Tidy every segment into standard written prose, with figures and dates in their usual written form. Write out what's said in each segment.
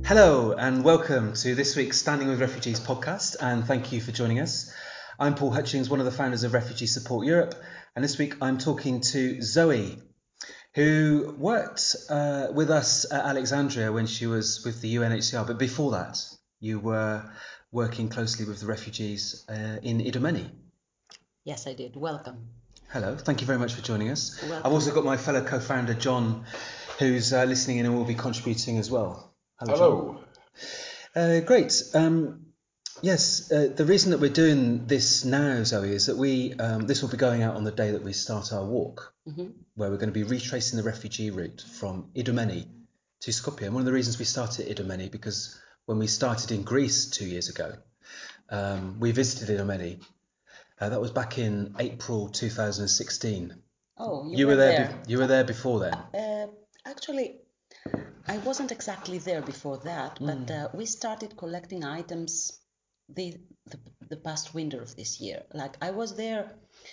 Hello and welcome to this week's Standing with Refugees podcast, and thank you for joining us. I'm Paul Hutchings, one of the founders of Refugee Support Europe, and this week I'm talking to Zoe, who worked with us at Alexandria when she was with the UNHCR, but before that you were working closely with the refugees in Idomeni. Yes, I did. Welcome. Hello, thank you very much for joining us. Welcome. I've also got my fellow co-founder John, who's listening in and will be contributing as well. Hello. Great. Yes, the reason that we're doing this now, Zoe, is that this will be going out on the day that we start our walk, where we're going to be retracing the refugee route from Idomeni to Skopje. And one of the reasons we started Idomeni, because when we started in Greece 2 years ago, we visited Idomeni. That was back in April 2016. Oh, you were there. You were there before then. Actually, I wasn't exactly there before that, but we started collecting items the past winter of this year. Like I was there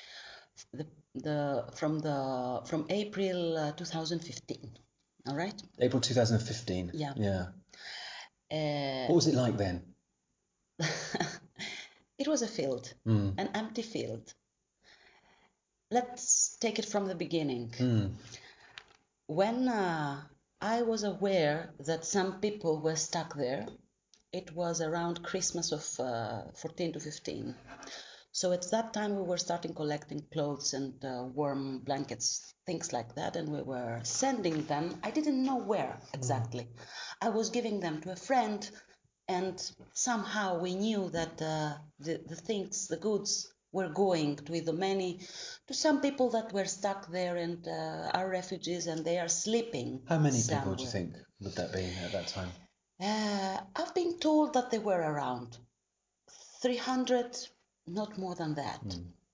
from April 2015. All right. April 2015. Yeah. Yeah. What was it like then? It was a field, an empty field. Let's take it from the beginning. When I was aware that some people were stuck there, it was around Christmas of 14 to 15. So at that time we were starting collecting clothes and warm blankets, things like that, and we were sending them. I didn't know where exactly. I was giving them to a friend, and somehow we knew that the things, the goods, were going to Idomeni, to some people that were stuck there and are refugees and they are sleeping. How many somewhere. people do you think would that be at that time? I've been told that they were around 300, not more than that.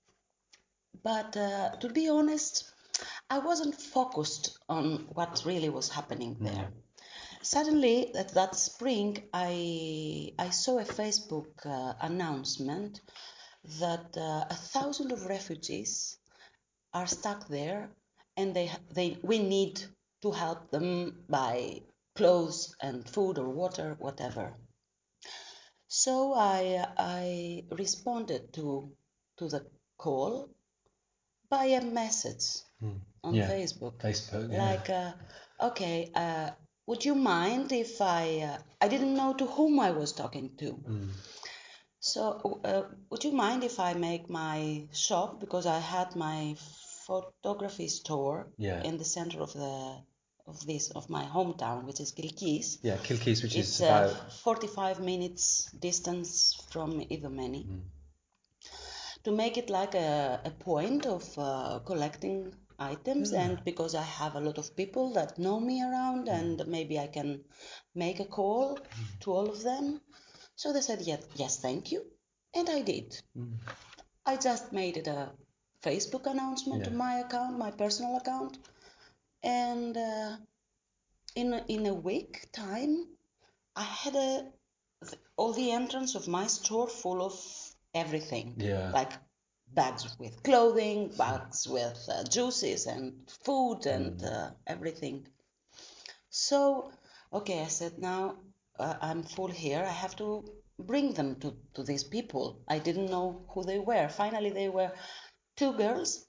But to be honest, I wasn't focused on what really was happening there. Suddenly, at that spring, I saw a Facebook announcement that 1,000 of refugees are stuck there, and we need to help them by clothes and food or water, whatever. So I responded to the call by a message on Facebook. Facebook, yeah. Like, okay, would you mind if I didn't know to whom I was talking to. So would you mind if I make my shop, because I had my photography store in the center of my hometown, which is Kilkis. Yeah, Kilkis, which It's is about 45 minutes distance from Idomeni. To make it like a point of collecting items, and because I have a lot of people that know me around, and maybe I can make a call to all of them. So they said, yes, thank you. And I did. I just made it a Facebook announcement to my account, my personal account. And in a week time, I had all the entrance of my store full of everything. Yeah. Like bags with clothing, bags with juices and food and everything. So, okay, I said, now I'm full here. I have to bring them to these people. I didn't know who they were. Finally, they were 2 girls,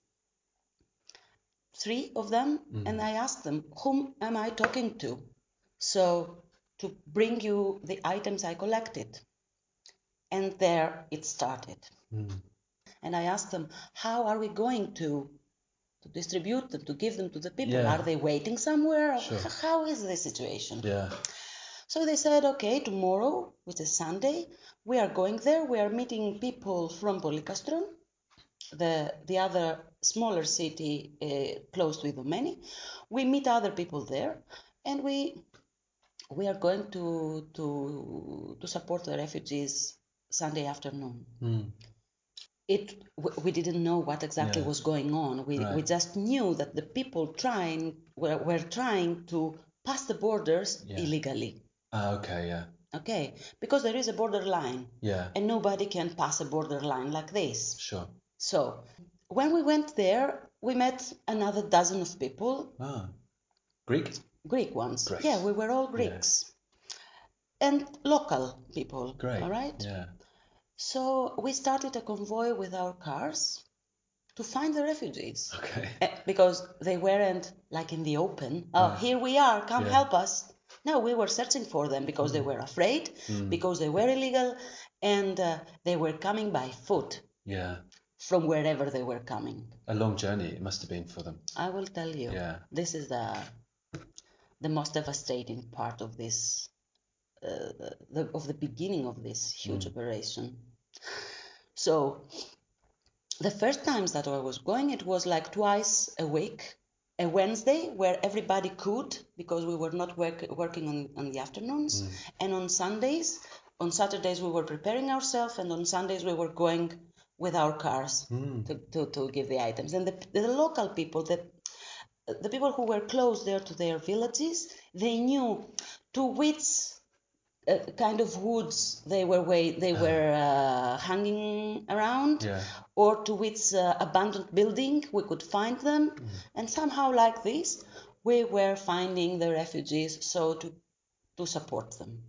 3 of them, and I asked them, whom am I talking to? So, to bring you the items I collected. And there it started. And I asked them, how are we going to distribute them, to give them to the people? Yeah. Are they waiting somewhere? Sure. How is the situation? Yeah. So they said, okay, tomorrow, which is Sunday, we are going there. We are meeting people from Polikastron, the other smaller city close to Idomeni. We meet other people there, and we are going to support the refugees Sunday afternoon. We didn't know what exactly was going on. We just knew that the people were trying to pass the borders illegally. Okay, yeah. Okay, because there is a border line. Yeah. And nobody can pass a border line like this. Sure. So when we went there, we met another dozen of people. Ah. Greek Ones. Great. Yeah, we were all Greeks. and local people. Great. All right. Yeah. So we started a convoy with our cars to find the refugees. Okay. Because they weren't like in the open. Oh, here we are, come help us. No, we were searching for them because they were afraid, because they were illegal, and they were coming by foot. Yeah. From wherever they were coming. A long journey it must have been for them. I will tell you. Yeah. This is the most devastating part of this, of the beginning of this huge operation. So the first times that I was going, it was like twice a week, a Wednesday where everybody could, because we were not working on the afternoons, and on Sundays. On Saturdays we were preparing ourselves, and on Sundays we were going with our cars to give the items. And the local people, the people who were close there to their villages, they knew to which kind of woods they were hanging around, or to which abandoned building we could find them, and somehow like this we were finding the refugees, so to support them.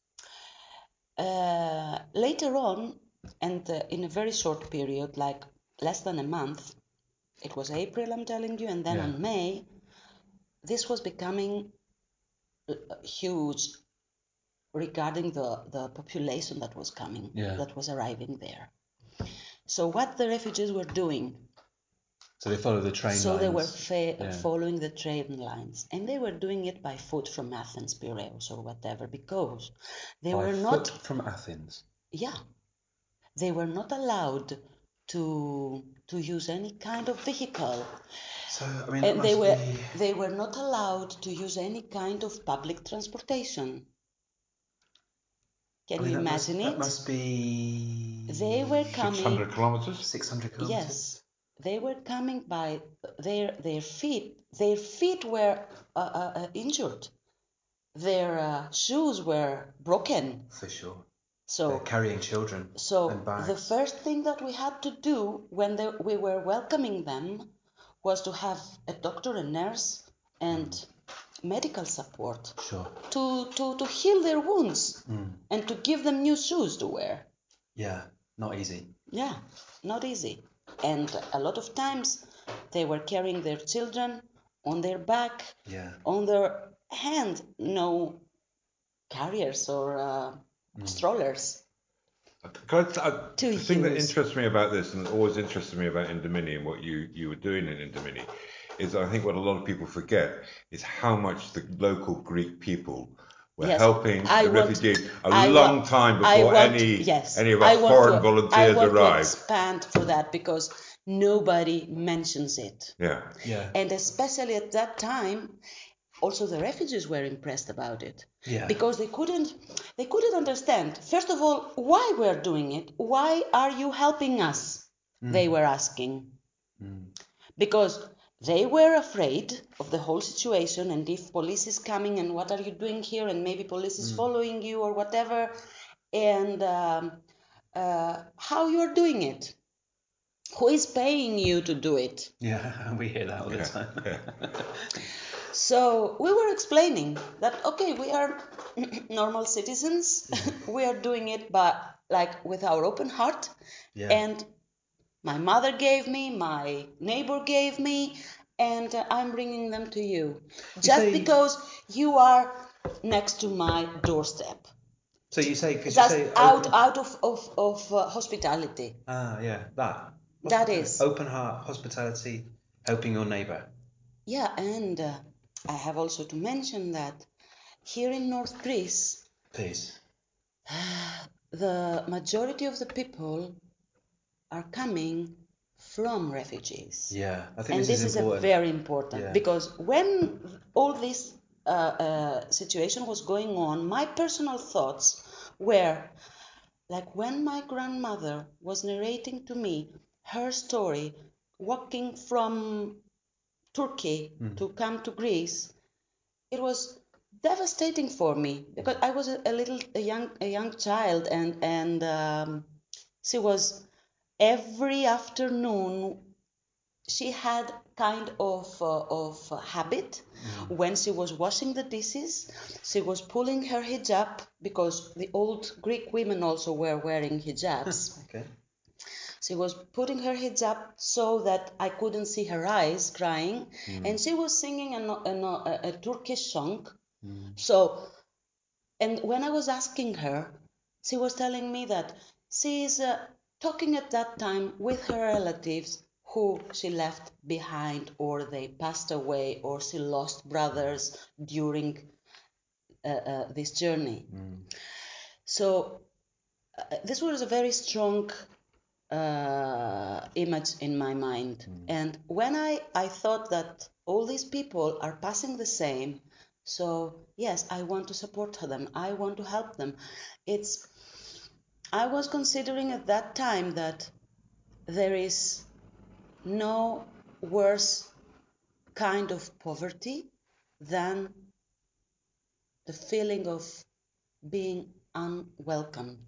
Later on, and in a very short period, like less than a month, it was April, I'm telling you, and then on May, this was becoming huge regarding the population that was coming, that was arriving there. So what the refugees were doing, so they follow the train lines. So they were following the train lines, and they were doing it by foot from Athens, Piraeus, or whatever, because they were not from Athens. Yeah, they were not allowed to use any kind of vehicle. So I mean, and they were not allowed to use any kind of public transportation. Can you imagine it? That must be. They were coming 600 kilometers. 600 kilometers. Yes, they were coming by their feet. Their feet were injured. Their shoes were broken. For sure. So they're carrying children. So and bags. the first thing that we had to do when we were welcoming them was to have a doctor, a nurse, and medical support. Sure. To heal their wounds and to give them new shoes to wear. Yeah, not easy. Yeah, not easy. And a lot of times they were carrying their children on their back, on their hand, no carriers or strollers. The thing that interests me about this, and always interested me about Indomini and what you were doing in Indomini, is I think what a lot of people forget is how much the local Greek people were helping the refugees a long time before any of us foreign volunteers arrived. I want to expand for that because nobody mentions it. Yeah. And especially at that time, also the refugees were impressed about it. Yeah. Because they couldn't understand. First of all, why we're doing it. Why are you helping us? They were asking. Because they were afraid of the whole situation, and if police is coming and what are you doing here, and maybe police is following you or whatever, and how you're doing it. Who is paying you to do it? Yeah, we hear that all the time. So we were explaining that, okay, we are normal citizens. We are doing it with our open heart. And my mother gave me, my neighbor gave me, and I'm bringing them to you. Because you are next to my doorstep. So you say, out of hospitality. That is open heart, hospitality, helping your neighbor. Yeah, and I have also to mention that here in North Greece, please, the majority of the people are coming from refugees. Yeah, I think this is very important because when all this situation was going on, my personal thoughts were like when my grandmother was narrating to me her story, walking from Turkey to come to Greece. It was devastating for me because I was a young child, and she was every afternoon she had kind of habit. When she was washing the dishes, she was pulling her hijab, because the old Greek women also were wearing hijabs. Okay. She was putting her hijab so that I couldn't see her eyes crying, and she was singing a Turkish song. So, and when I was asking her, she was telling me that she is talking at that time with her relatives who she left behind, or they passed away, or she lost brothers during this journey. So this was a very strong image in my mind. And when I thought that all these people are passing the same, so yes, I want to support them, I want to help them. I was considering at that time that there is no worse kind of poverty than the feeling of being unwelcome.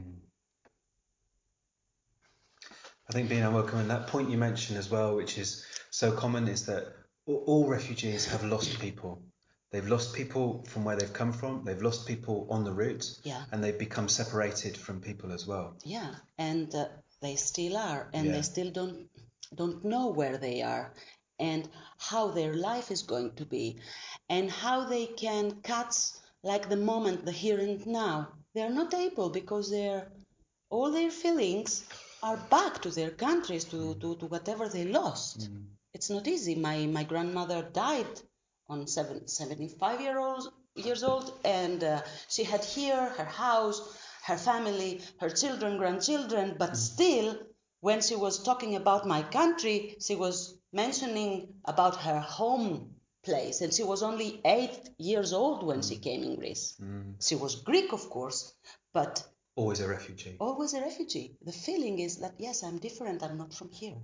I think being unwelcome, and that point you mentioned as well, which is so common, is that all refugees have lost people. They've lost people from where they've come from. They've lost people on the route, and they've become separated from people as well. Yeah, and they still are, and they still don't know where they are, and how their life is going to be, and how they can catch like the moment, the here and now. They are not able, because all their feelings are back to their countries, to whatever they lost. It's not easy. My grandmother died on 75 years old, and she had here her house, her family, her children, grandchildren, but still, when she was talking about my country, she was mentioning about her home place, and she was only 8 years old when she came in Greece. She was Greek, of course, but always a refugee. Always a refugee. The feeling is that, yes, I'm different, I'm not from here.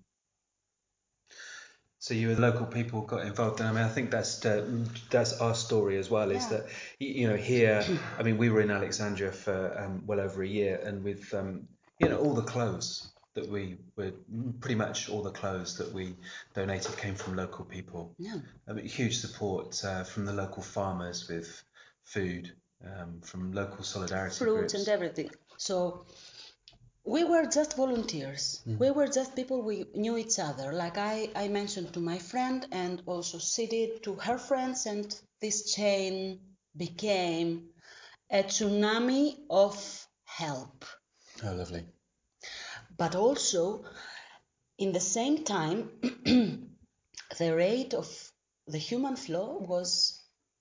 So you and local people got involved, and I mean, I think that's our story as well. Is that here? I mean, we were in Alexandria for well over a year, and with all the clothes that pretty much all the clothes that we donated came from local people. Yeah. I mean, huge support from the local farmers with food, from local solidarity fruits groups. And everything. So we were just volunteers. We were just people, we knew each other. Like I mentioned to my friend, and also she did to her friends, and this chain became a tsunami of help. Oh, lovely. But also, in the same time, the rate of the human flow was,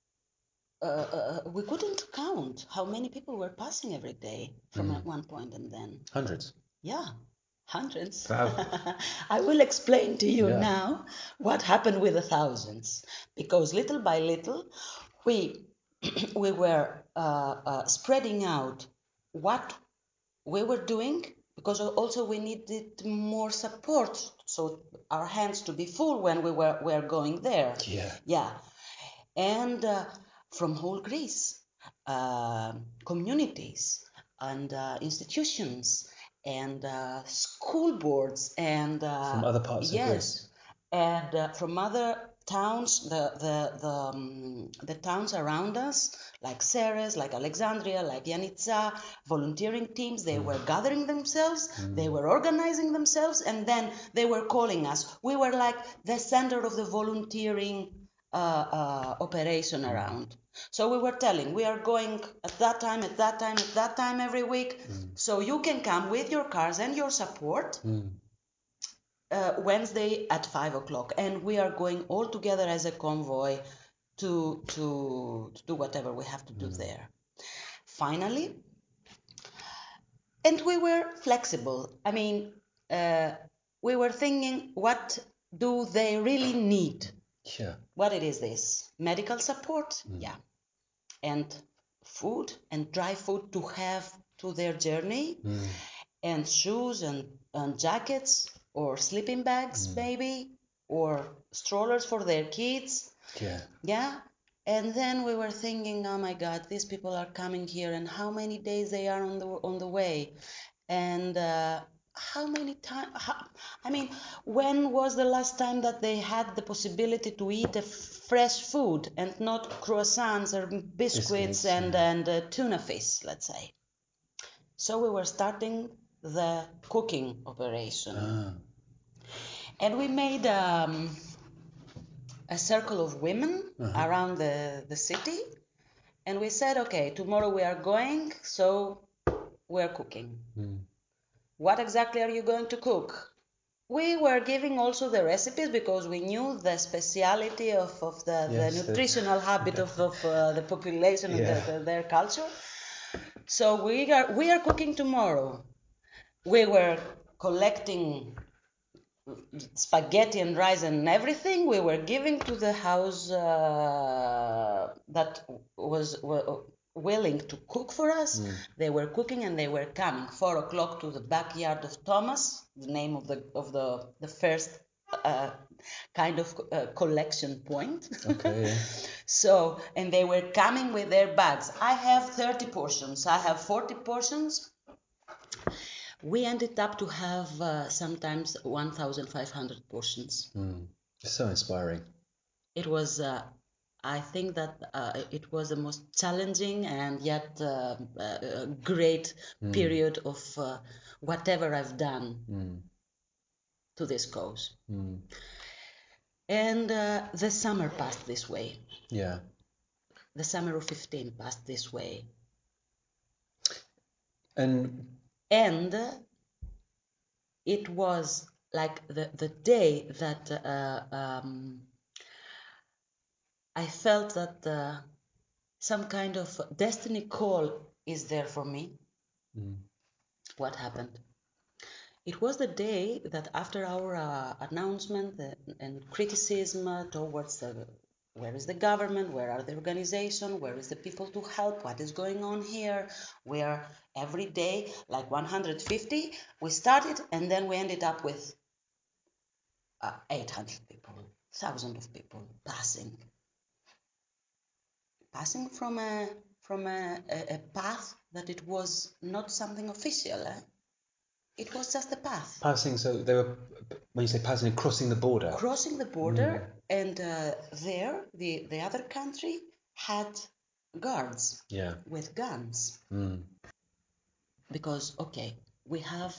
we couldn't count how many people were passing every day from at one point, and then Hundreds. Yeah, hundreds. Thousands. I will explain to you now what happened with the thousands, because little by little we we were spreading out what we were doing, because also we needed more support, so our hands to be full when we were going there. Yeah, and from whole Greece, communities and institutions and school boards and from other parts of Greece. And from other towns, the towns around us, like Ceres, like Alexandria, like Yanitsa, volunteering teams, they were gathering themselves, they were organizing themselves, and then they were calling us. We were like the center of the volunteering operation around. So we were telling, we are going at that time, at that time, at that time every week. So you can come with your cars and your support Wednesday at 5 o'clock. And we are going all together as a convoy to do whatever we have to do there. Finally, and we were flexible. I mean, we were thinking, what do they really need? Yeah. What it is this? Medical support? Yeah. And food and dry food to have to their journey, and shoes and jackets, or sleeping bags maybe, or strollers for their kids. Yeah. And then we were thinking, oh my God, these people are coming here, and how many days they are on the way, and how many times? I mean, when was the last time that they had the possibility to eat a fresh food and not croissants or biscuits and tuna fish, let's say? So we were starting the cooking operation. And we made a circle of women around the city. And we said, okay, tomorrow we are going, so we're cooking. What exactly are you going to cook? We were giving also the recipes because we knew the speciality of the nutritional habit of the population and their culture. So we are cooking tomorrow. We were collecting spaghetti and rice and everything. We were giving to the house that was willing to cook for us. They were cooking and they were coming 4 o'clock to the backyard of Thomas, the name of the first kind of collection point. Okay. So, and they were coming with their bags. I have 30 portions. I have 40 portions. We ended up to have sometimes 1,500 portions. So inspiring. It was, I think that it was the most challenging and yet great period of whatever I've done to this cause. And the summer passed this way. Yeah. The summer of 15 passed this way. And it was like the day that I felt that some kind of destiny call is there for me. What happened? It was the day that after our announcement and criticism towards where is the government, where are the organizations, where is the people to help, what is going on here, where every day, like 150, we started and then we ended up with 800 people, thousands of people passing from a path that it was not something official. It was just a path. Passing, so they were, when you say passing, crossing the border? Crossing the border, and there, the other country had guards with guns. Because, okay, we have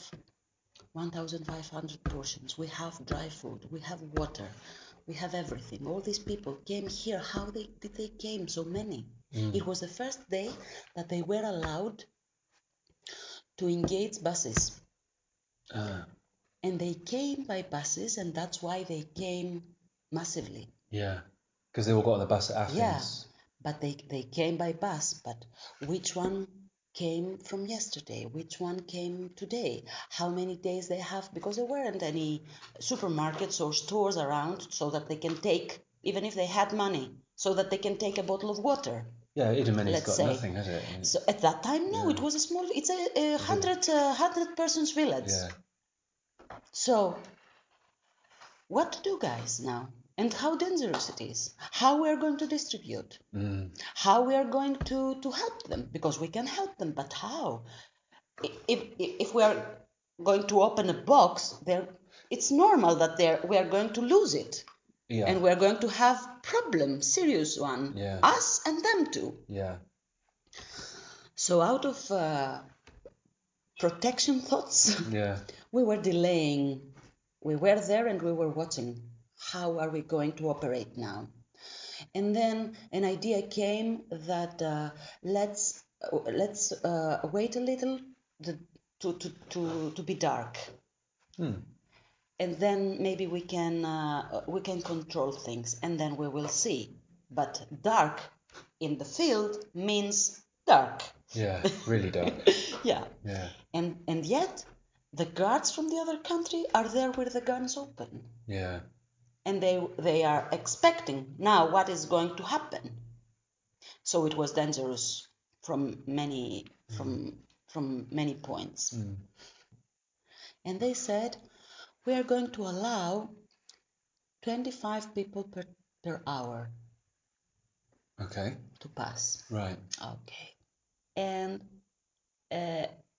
1,500 portions, we have dry food, we have water, we have everything. All these people came here. How did they came, so many? It was the first day that they were allowed to engage buses. And they came by buses, and that's why they came massively. Yeah, because they all got on the bus at Athens. Yeah, but they came by bus. But which one came from yesterday? Which one came today? How many days they have? Because there weren't any supermarkets or stores around so that they can take, even if they had money, so that they can take a bottle of water. Yeah, Idomeni's got nothing, has it? So at that time, no, it was a small, it's a 100 persons village. Yeah. So, what to do, guys, now? And how dangerous it is. How we are going to distribute. How we are going to help them. Because we can help them, but how? If we are going to open a box, it's normal that we are going to lose it. Yeah. And we are going to have problem, serious one. Yeah. Us and them too. Yeah. So out of protection thoughts, we were delaying. We were there and we were watching. How are we going to operate now? And then an idea came that let's wait a little to be dark, and then maybe we can control things, and then we will see. But dark in the field means dark. Yeah, really dark. Yeah. Yeah. And yet the guards from the other country are there with the guns open. Yeah. And they are expecting now what is going to happen. So it was dangerous from many points. And they said, we are going to allow 25 people per hour. Okay. To pass. Right. Okay. And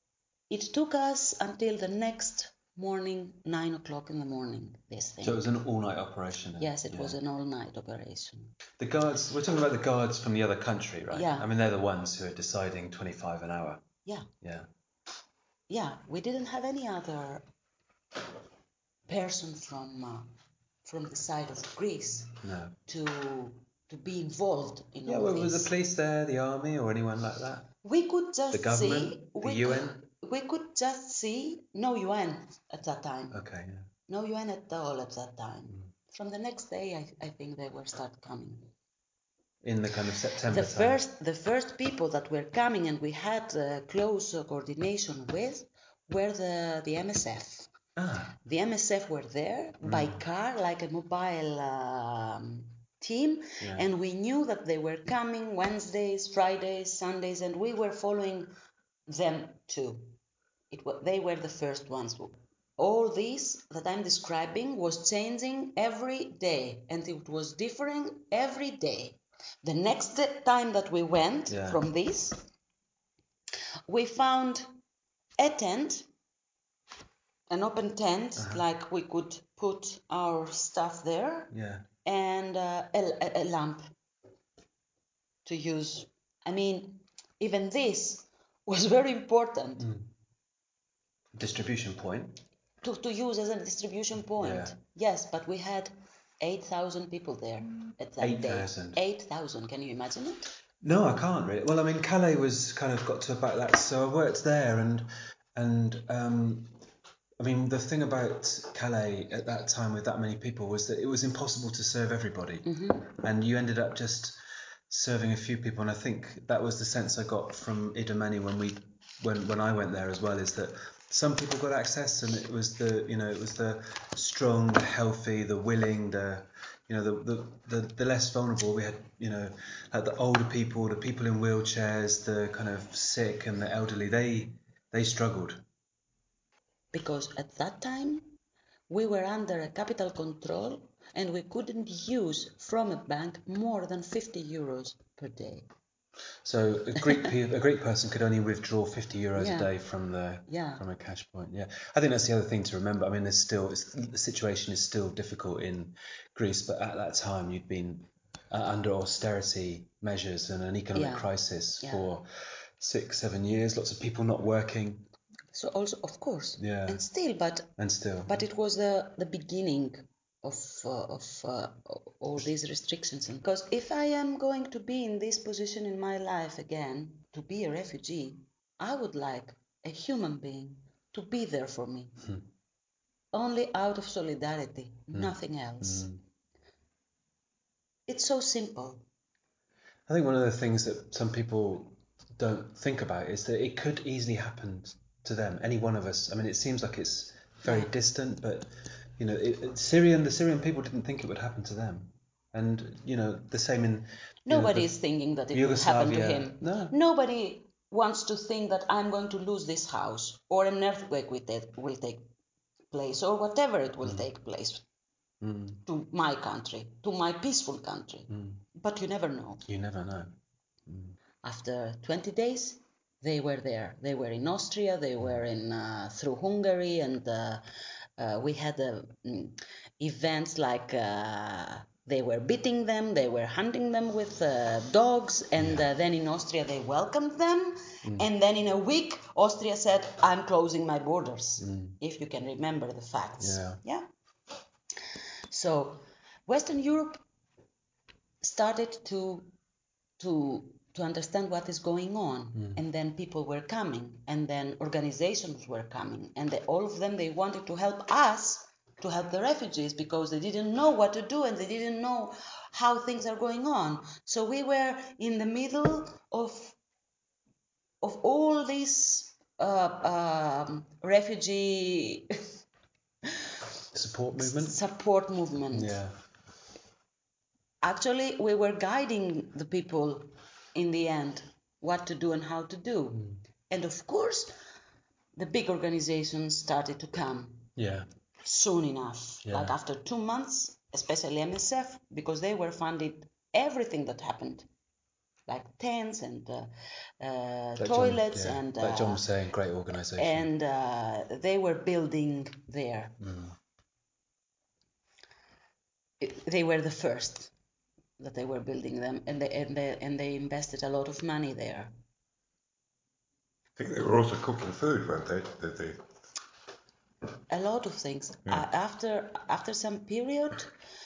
It took us until the next morning, 9 o'clock in the morning, this thing. So it was an all-night operation then? Yes, it was an all-night operation. The guards, we're talking about the guards from the other country, right? Yeah. I mean, they're the ones who are deciding 25 an hour. Yeah. Yeah. Yeah, we didn't have any other person from the side of Greece to be involved in all this. Yeah, was the police there, the army, or anyone like that? We could just the government, the UN? We could just see no UN at that time. Okay, yeah. No UN at all at that time. From the next day, I think they were start coming. In the kind of September The first people that were coming and we had close coordination with were the MSF. The MSF were there by car, like a mobile team, and we knew that they were coming Wednesdays, Fridays, Sundays, and we were following them too. They were the first ones. All this that I'm describing was changing every day, and it was differing every day. The next time that we went from this, we found a tent, an open tent, like we could put our stuff there, and a lamp to use. I mean, even this was very important. Distribution point? To use as a distribution point. Yeah. Yes, but we had 8,000 people there at that 8,000. day. 8,000, can you imagine it? No, I can't really. Well, I mean, Calais was kind of got to about that, so I worked there, and I mean, the thing about Calais at that time with that many people was that it was impossible to serve everybody, and you ended up just serving a few people, and I think that was the sense I got from Idomeni when I went there as well, is that some people got access, and it was the strong, the healthy, the willing, the less vulnerable. We had, like the older people, the people in wheelchairs, the kind of sick and the elderly. They struggled. Because at that time we were under a capital control and we couldn't use from a bank more than 50 euros per day. So a Greek person could only withdraw 50 euros a day from a cash point. Yeah, I think that's the other thing to remember. I mean, the situation is still difficult in Greece, but at that time you'd been under austerity measures and an economic crisis for 6-7 years. Lots of people not working. So also, of course, and still, but it was the beginning of all these restrictions. And because if I am going to be in this position in my life again, to be a refugee, I would like a human being to be there for me, only out of solidarity, nothing else. It's so simple. I think one of the things that some people don't think about is that it could easily happen to them, any one of us. I mean, it seems like it's very distant, but the Syrian people didn't think it would happen to them, and the same in. Nobody is thinking that it will happen to him. No. Nobody wants to think that I'm going to lose this house, or an earthquake will take place, or whatever it will take place to my country, to my peaceful country. But you never know. You never know. After 20 days, they were there. They were in Austria, they were in through Hungary, and we had events like they were beating them, they were hunting them with dogs, and then in Austria they welcomed them, and then in a week Austria said, I'm closing my borders, if you can remember the facts. Yeah. So Western Europe started to understand what is going on, and then people were coming, and then organizations were coming, and all of them, they wanted to help us to help the refugees because they didn't know what to do and they didn't know how things are going on. So we were in the middle of all these refugee support movement. Yeah. Actually, we were guiding the people in the end what to do and how to do. And of course, the big organizations started to come soon enough. Like after 2 months, especially MSF, because they were funded everything that happened. like tents and like toilets, John, and like John was saying, great organisation. And they were building there. They were the first that they were building them, and they invested a lot of money there. I think they were also cooking food, weren't they? A lot of things. After some period,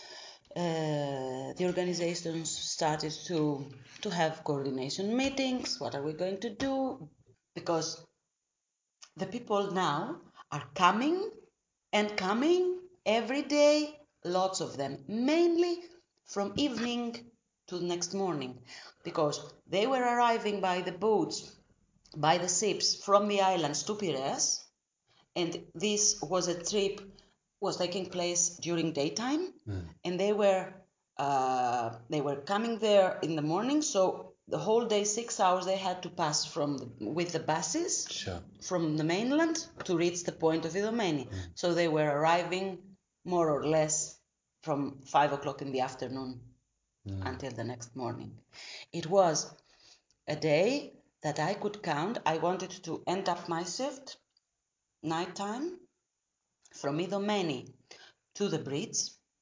the organizations started to have coordination meetings. What are we going to do? Because the people now are coming and coming every day, lots of them, mainly from evening to the next morning, because they were arriving by the boats, by the ships from the islands to Piraeus, and this was a trip was taking place during daytime, and they were coming there in the morning, so the whole day, 6 hours, they had to pass with the buses from the mainland to reach the point of Idomeni. So they were arriving more or less from 5 o'clock in the afternoon until the next morning. It was a day that I could count. I wanted to end up my shift nighttime from Idomeni to the bridge.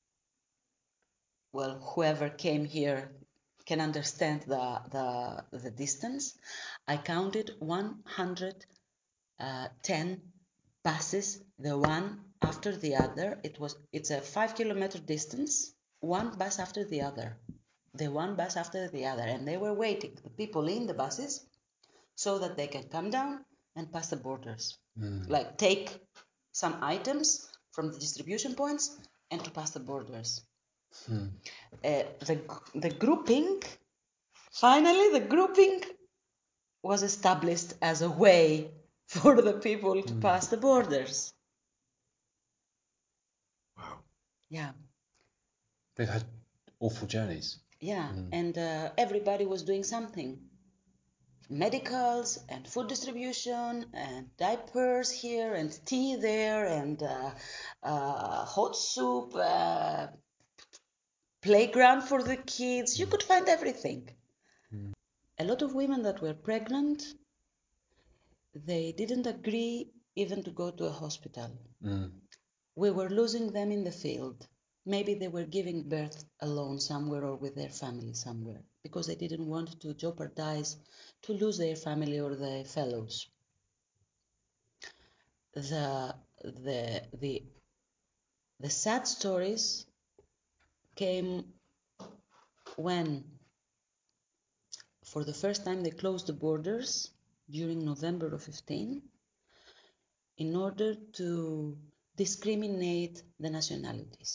Well, whoever came here can understand the distance. I counted 110 buses, the one after the other. It's a 5-kilometer distance, one bus after the other, and they were waiting, the people in the buses, so that they can come down and pass the borders, like take some items from the distribution points and to pass the borders. The grouping was established as a way for the people to pass the borders. Wow. Yeah. They've had awful journeys. Yeah, and everybody was doing something. Medicals and food distribution and diapers here and tea there and hot soup, playground for the kids. You could find everything. A lot of women that were pregnant, they didn't agree even to go to a hospital. We were losing them in the field. Maybe they were giving birth alone somewhere or with their family somewhere, because they didn't want to jeopardize to lose their family or their fellows. The sad stories came when, for the first time, they closed the borders during November of 15 in order to discriminate the nationalities.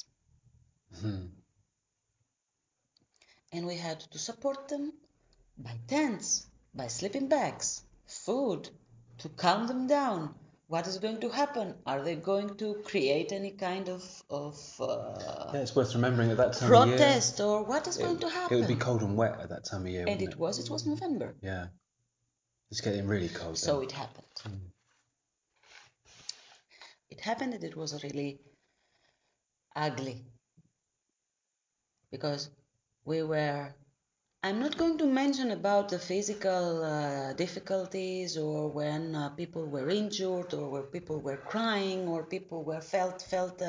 And we had to support them by tents, by sleeping bags, food, to calm them down. What is going to happen? Are they going to create any kind of yeah, it's worth remembering at that time protest, of year, or what is going to happen? It would be cold and wet at that time of year, and it was November. Yeah, it's getting really cold. So it happened. It happened, and it was really ugly, because we were, I'm not going to mention about the physical difficulties, or when people were injured, or where people were crying, or people were felt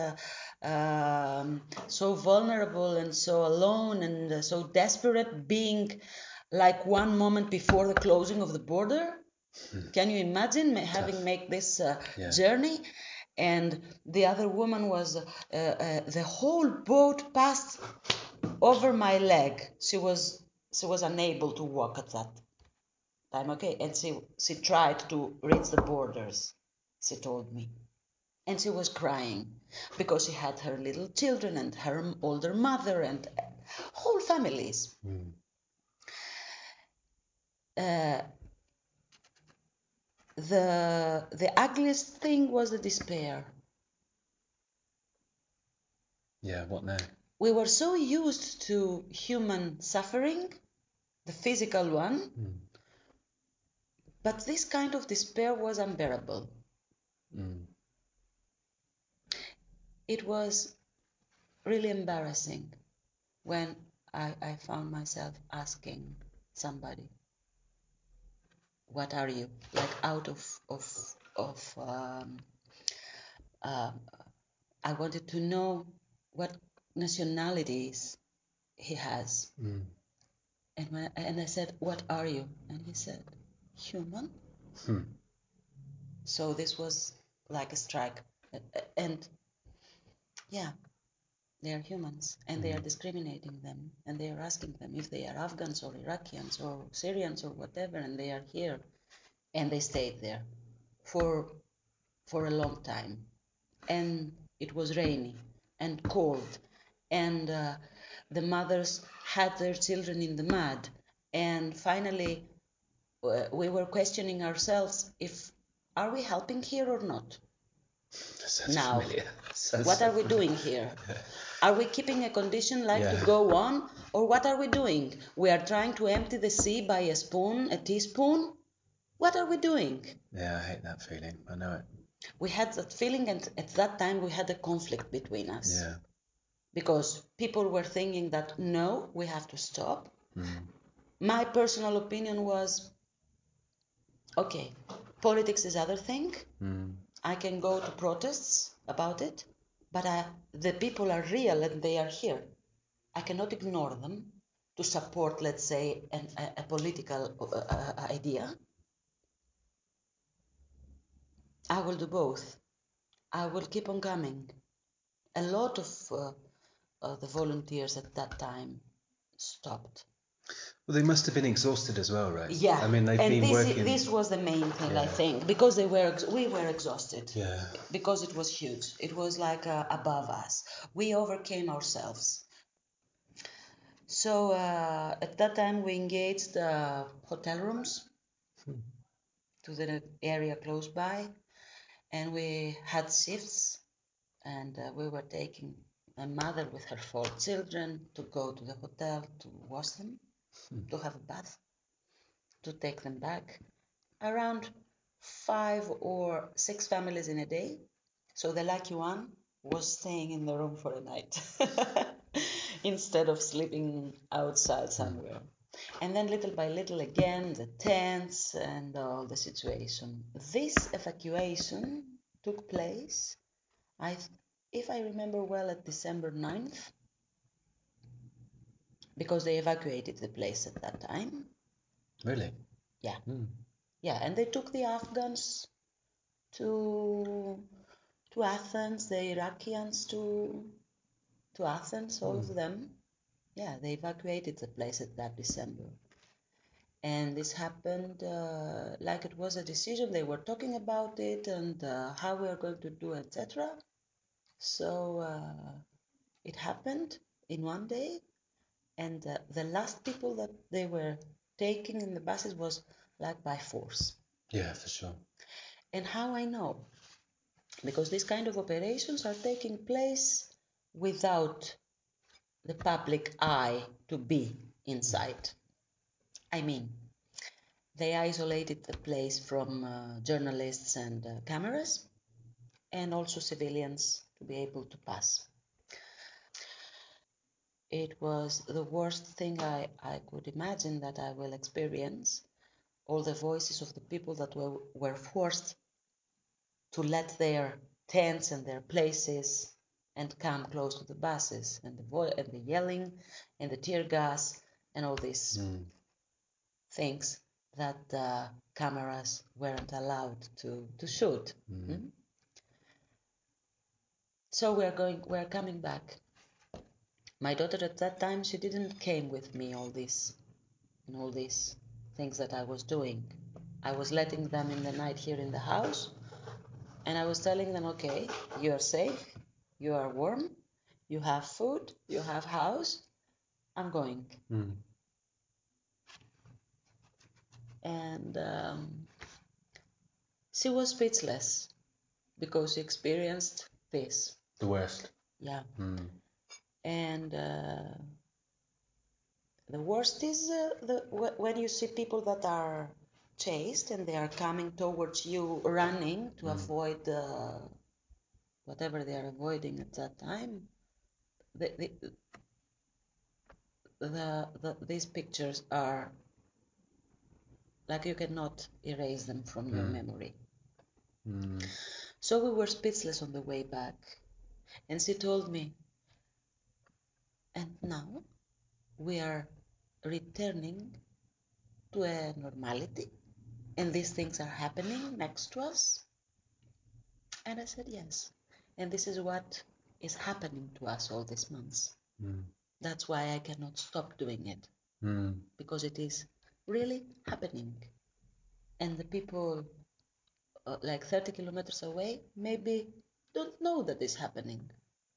so vulnerable and so alone and so desperate, being like one moment before the closing of the border. Can you imagine having made this journey? And the other woman was, the whole boat passed over my leg. She was unable to walk at that time, okay? And she tried to reach the borders, she told me. And she was crying because she had her little children and her older mother and whole families. The ugliest thing was the despair. Yeah, what now? We were so used to human suffering, the physical one, but this kind of despair was unbearable. It was really embarrassing when I found myself asking somebody. What are you? Like out of I wanted to know what nationalities he has. And I said, what are you? And he said, human. So this was like a strike. And yeah, they are humans, and they are discriminating them, and they are asking them if they are Afghans or Iraqians or Syrians or whatever, and they are here. And they stayed there for a long time. And it was rainy and cold, and the mothers had their children in the mud. And finally, we were questioning ourselves if are we helping here or not? Now, what are we doing here? Are we keeping a condition like to go on, or what are we doing? We are trying to empty the sea by a spoon, a teaspoon. What are we doing? Yeah, I hate that feeling. I know it. We had that feeling, and at that time we had a conflict between us. Yeah. Because people were thinking that no, we have to stop. My personal opinion was, okay, politics is other thing. I can go to protests about it, but the people are real and they are here. I cannot ignore them to support, let's say, a political idea. I will do both. I will keep on coming. A lot of the volunteers at that time stopped. Well, they must have been exhausted as well, right? Yeah. I mean, they've been working. This was the main thing, I think, because we were exhausted. Yeah. Because it was huge. It was like above us. We overcame ourselves. So at that time we engaged hotel rooms to the area close by, and we had shifts, and we were taking a mother with her 4 children to go to the hotel to wash them, to have a bath, to take them back. Around 5 or 6 families in a day. So the lucky one was staying in the room for a night instead of sleeping outside somewhere. And then little by little again, the tents and all the situation. This evacuation took place, if I remember well, at December 9th, because they evacuated the place at that time. Really? Yeah. Yeah, and they took the Afghans to Athens, the Iraqians to Athens, all of them. Yeah, they evacuated the place at that December. And this happened like it was a decision. They were talking about it and how we are going to do, etc. So it happened in one day, and the last people that they were taking in the buses was like by force. Yeah, for sure. And how I know? Because these kind of operations are taking place without the public eye to be inside. I mean, they isolated the place from journalists and cameras, and also civilians to be able to pass. It was the worst thing I could imagine that I will experience. All the voices of the people that were forced to let their tents and their places and come close to the buses, and the yelling and the tear gas and all these things that the cameras weren't allowed to shoot. So we're coming back. My daughter at that time, she didn't came with me all these things that I was doing. I was letting them in the night here in the house, and I was telling them, okay, you are safe, you are warm, you have food, you have house, I'm going. And she was speechless because she experienced this. The worst. Yeah. And the worst is when you see people that are chased and they are coming towards you running to avoid whatever they are avoiding at that time. These pictures are like you cannot erase them from your memory. So we were speechless on the way back, and she told me, and now we are returning to a normality, and these things are happening next to us. And I said, yes. And this is what is happening to us all these months. That's why I cannot stop doing it, because it is really happening. And the people like 30 kilometers away maybe don't know that it's happening.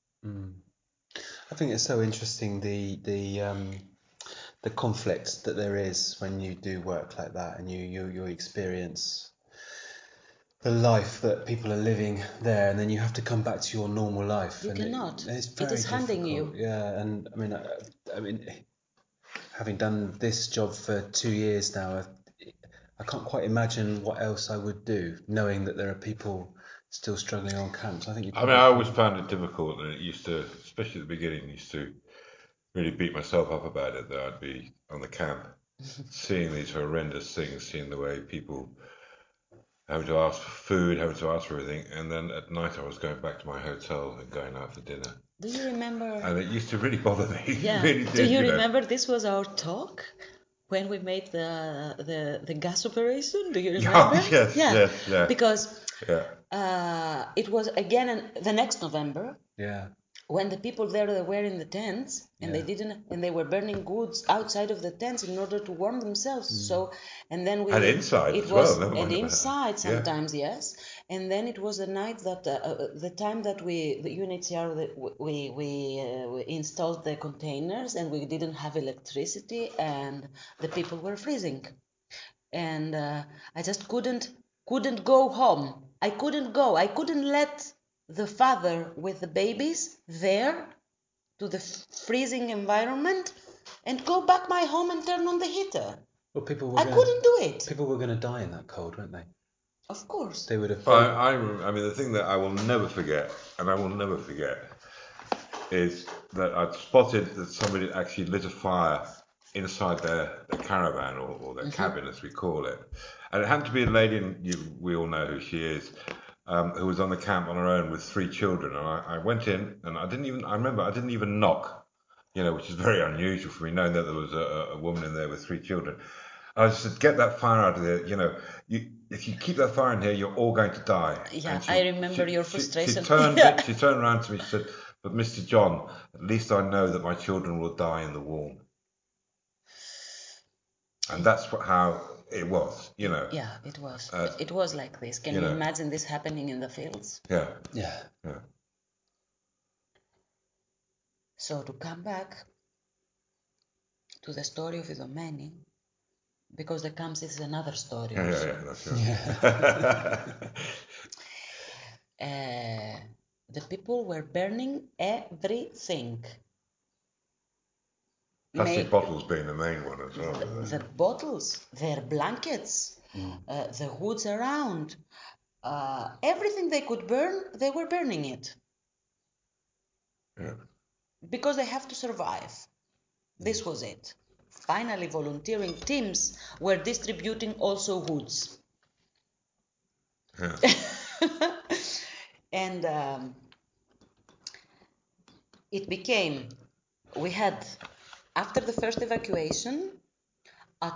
I think it's so interesting the conflict that there is when you do work like that, and you experience the life that people are living there, and then you have to come back to your normal life. You cannot. It's very it is handing difficult. you. Yeah, and I mean, having done this job for 2 years now, I can't quite imagine what else I would do, knowing that there are people still struggling on camps. I think you. I always found it difficult, and it used to, especially at the beginning, used to really beat myself up about it. That I'd be on the camp, seeing these horrendous things, seeing the way people having to ask for food, having to ask for everything, and then at night I was going back to my hotel and going out for dinner. Do you remember? And it used to really bother me. Yeah. Really did, Do you remember this was our talk when we made the gas operation? Do you remember? Yes, yeah. Because it was again the next November. Yeah. When the people there they were in the tents and they were burning goods outside of the tents in order to warm themselves. So and then we and inside it as was well, and inside sometimes yes. And then it was the night that the time that the UNHCR we installed the containers and we didn't have electricity and the people were freezing, and I just couldn't go home. I couldn't go. I couldn't let the father with the babies there to the freezing environment and go back my home and turn on the heater. Well, couldn't do it. People were going to die in that cold, weren't they? Of course. They would have. I mean, the thing that I will never forget, is that I'd spotted that somebody had actually lit a fire inside their caravan or their cabin, as we call it. And it happened to be a lady, and we all know who she is, who was on the camp on her own with 3 children. And I went in, and I remember I didn't even knock, which is very unusual for me, knowing that there was a woman in there with 3 children. I just said, get that fire out of there. If you keep that fire in here, you're all going to die. Yeah, I remember your frustration. She turned around to me and said, but Mr. John, at least I know that my children will die in the warm. And that's how it was, Yeah, it was. It was like this. Can you imagine this happening in the fields? Yeah. So to come back to the story of Idomeni, because the camps is another story. That's right. The people were burning everything. Plastic bottles being the main one as well. The bottles, their blankets, the hoods around, everything they could burn, they were burning it. Yeah. Because they have to survive. This was it. Finally, volunteering teams were distributing also hoods. Yeah. And it became, we had, after the first evacuation, at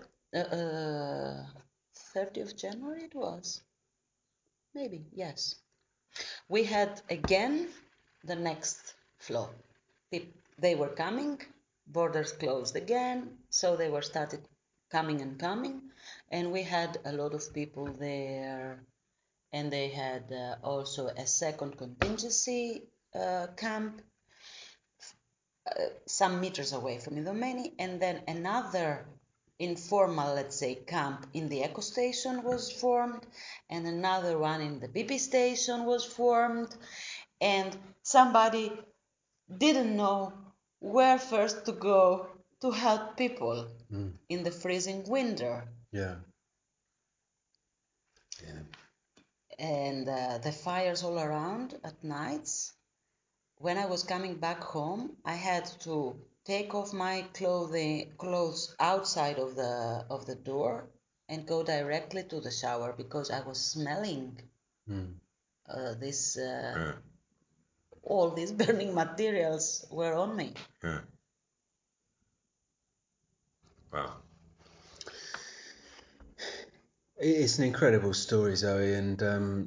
30th of January it was, maybe, yes. We had again the next flow. They were coming, borders closed again, so they were started coming, and we had a lot of people there, and they had also a second contingency camp some meters away from Idomeni, and then another informal, let's say, camp in the eco station was formed, and another one in the Bibi station was formed, and somebody didn't know where first to go to help people in the freezing winter. Yeah. And the fires all around at nights. When I was coming back home, I had to take off my clothes outside of the door and go directly to the shower because I was smelling all these burning materials were on me. Yeah. Wow. It's an incredible story, Zoe, and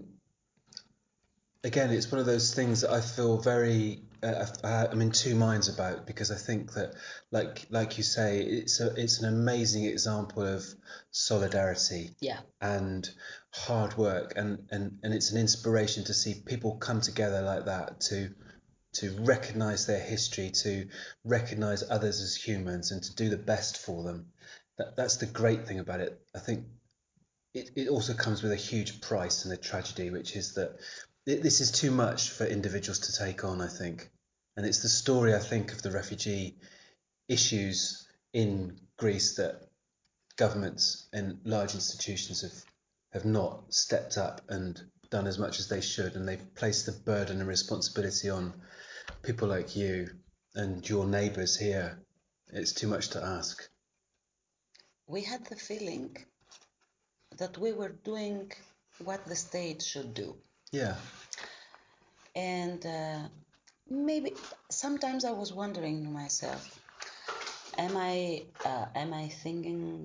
again, it's one of those things that I feel very. I'm in two minds about, because I think that, like you say, it's an amazing example of solidarity. Yeah. And hard work, and it's an inspiration to see people come together like that to recognise their history, to recognise others as humans, and to do the best for them. That's the great thing about it. I think it also comes with a huge price and a tragedy, which is that this is too much for individuals to take on, I think. And it's the story, I think, of the refugee issues in Greece that governments and large institutions have not stepped up and done as much as they should, and they've placed the burden and responsibility on people like you and your neighbours here. It's too much to ask. We had the feeling that we were doing what the state should do. Yeah. And maybe sometimes I was wondering to myself, am I thinking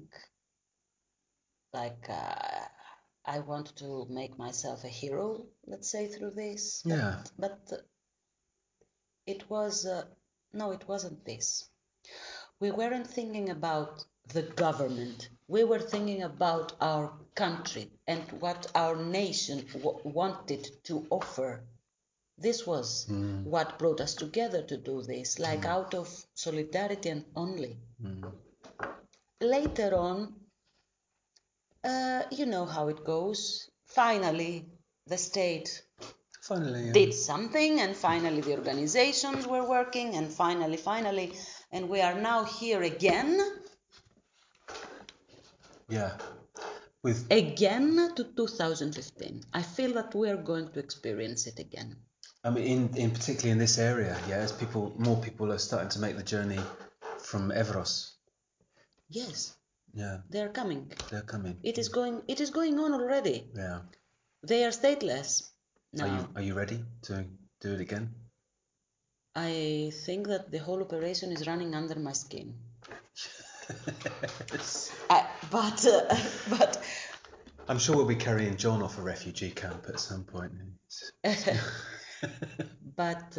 like I want to make myself a hero, let's say, through this? Yeah. But it was no, it wasn't this. We weren't thinking about the government. We were thinking about our country and what our nation wanted to offer. This was what brought us together to do this, like out of solidarity and only. Later on, you know how it goes. Finally, the state did something, and finally the organizations were working, and finally, and we are now here again. Yeah. Again to 2015. I feel that we are going to experience it again. I mean, in particularly in this area, yeah, as more people are starting to make the journey from Evros. Yes. Yeah. They're coming. They're coming. It is going on already. Yeah. They are stateless now. Are you ready to do it again? I think that the whole operation is running under my skin. But I'm sure we'll be carrying John off a refugee camp at some point. But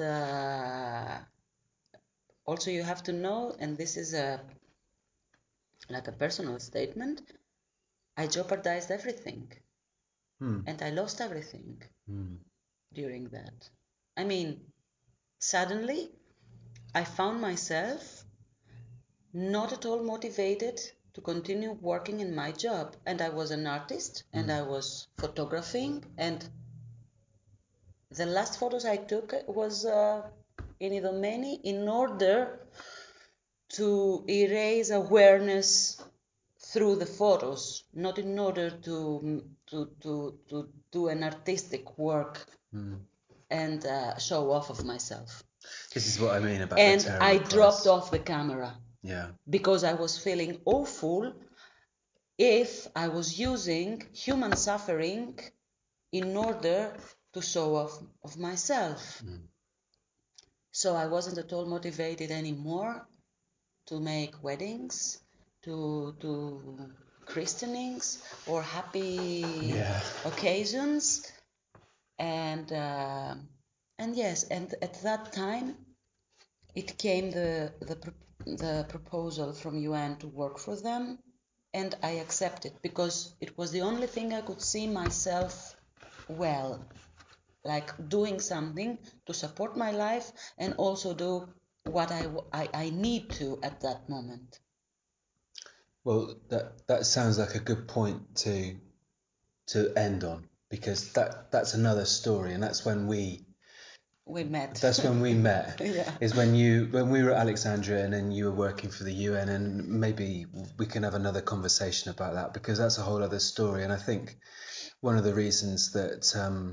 also you have to know, and this is like a personal statement, I jeopardized everything. And I lost everything during that. I mean, suddenly I found myself not at all motivated to continue working in my job. And I was an artist, and I was photographing, and the last photos I took was in Idomeni in order to erase awareness through the photos, not in order to do an artistic work and show off of myself. This is what I mean about and the terrible I price. dropped off the camera. Yeah. Because I was feeling awful if I was using human suffering in order to show off of myself. So I wasn't at all motivated anymore to make weddings, to christenings or happy occasions, and yes, and at that time it came the proposal from UN to work for them, and I accepted because it was the only thing I could see myself well, like doing something to support my life and also do what I need to at that moment. Well, that sounds like a good point to end on, because that's another story, and that's when we met. That's when we met. Yeah. Is when we were at Alexandria, and then you were working for the UN, and maybe we can have another conversation about that, because that's a whole other story. And I think one of the reasons that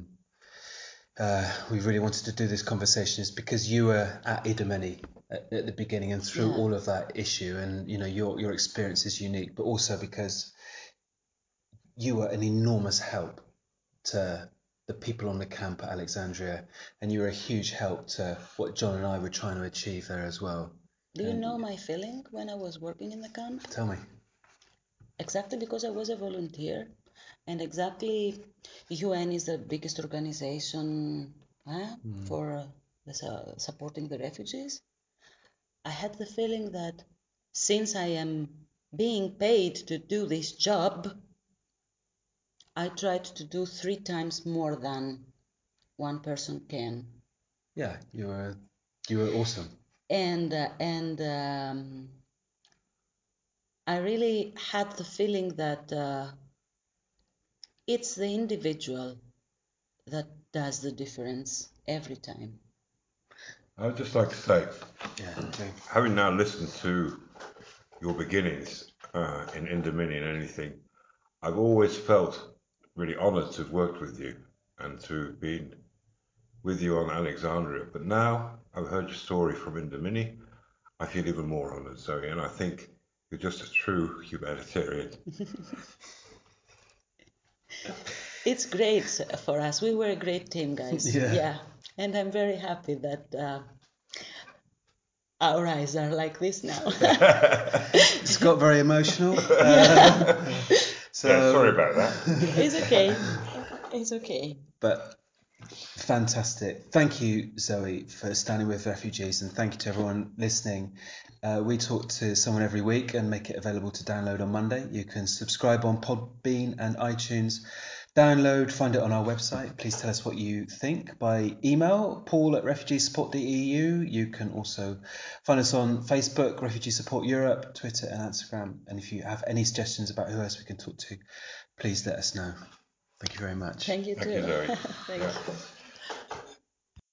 we really wanted to do this conversation is because you were at Idomeni at the beginning and through all of that issue, and you know your experience is unique, but also because you were an enormous help to the people on the camp at Alexandria, and you were a huge help to what John and I were trying to achieve there as well. Do you know my feeling when I was working in the camp? Tell me. Exactly because I was a volunteer, and exactly UN is the biggest organization for supporting the refugees. I had the feeling that since I am being paid to do this job, I tried to do 3 times more than one person can. Yeah, you were awesome. And I really had the feeling that it's the individual that does the difference every time. I would just like to say, okay. Having now listened to your beginnings in Indomini and anything, I've always felt really honoured to have worked with you and to have been with you on Alexandria. But now I've heard your story from Indomini, I feel even more honoured, Zoe, and I think you're just a true humanitarian. It's great for us. We were a great team, guys. Yeah. And I'm very happy that our eyes are like this now. It's got very emotional. So sorry about that. It's okay. It's okay. But fantastic. Thank you, Zoe, for standing with refugees, and thank you to everyone listening. We talk to someone every week and make it available to download on Monday. You can subscribe on Podbean and iTunes. Download, find it on our website. Please tell us what you think by email, paul@refugeesupport.eu. You can also find us on Facebook, Refugee Support Europe, Twitter and Instagram. And if you have any suggestions about who else we can talk to, please let us know. Thank you very much. Thank you too. Thank you, Zoe. Thank you.